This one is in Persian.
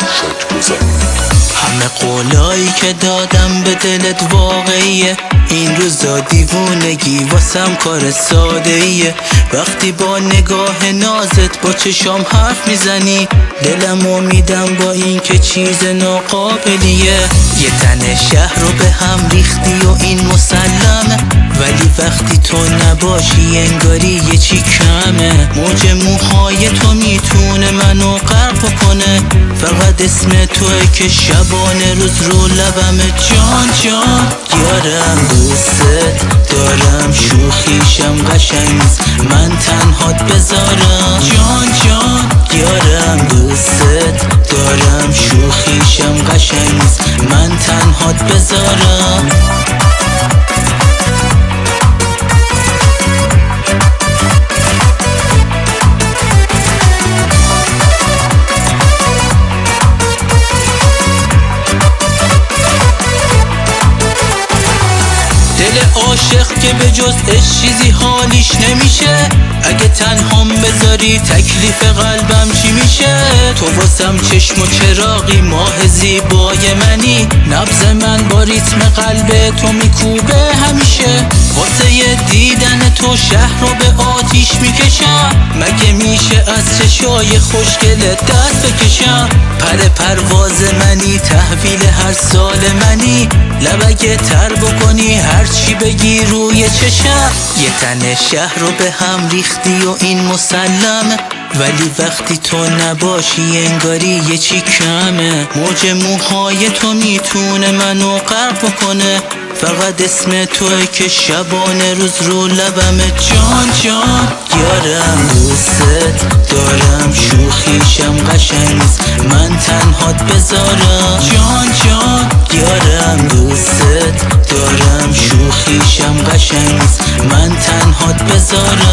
همه قولایی که دادم به دلت واقعیه، این روزا دیوونگی واسم کار ساده ایه. وقتی با نگاه نازت با چشام حرف میزنی، دلمو میدم با این که چیز ناقابلیه. یه تن شهر رو به هم ریختی و این مسلمه، ولی وقتی تو نباشی انگاری یه چی کمه. موج موهای تو میتونه منو غرق کنه، فقط اسم توه که شبانه روز رو لبمه. جان جان یارم دوستت دارم، شوخیشم قشنگ نیست من تنهات بذارم. جان جان یارم دوستت دارم، شوخیشم قشنگ نیست من تنهات بذارم. دل عاشق که به جز عشق چیزی حالیش نمیشه، اگه تنهام بذاری تکلیف قلبم چی میشه؟ تو واسم چشم و چراغی، ماه زیبای منی، نبض من با ریتم قلب تو میکوبه همیشه. واسه دیدن تو شهر رو به آتیش میکشم، مگه میشه از چشای خوشگلت دست بکشم؟ پرواز منی، تحویل هر سال منی، لبگه تر بکنی هر چی بگی روی چشم. یه تن شهر رو به هم ریختی و این مسلمه، ولی وقتی تو نباشی انگاری یه چی کمه. موج موهای تو میتونه منو غرق کنه، فقط اسم توه که شبانه روز رو لبمه. جان جان یارم دوستت دارم، شوخیشم قشنگ نیست من تنهات بذارم. جان جان یارم دوستت دارم، شوخیشم قشنگ نیست من تنهات بذارم.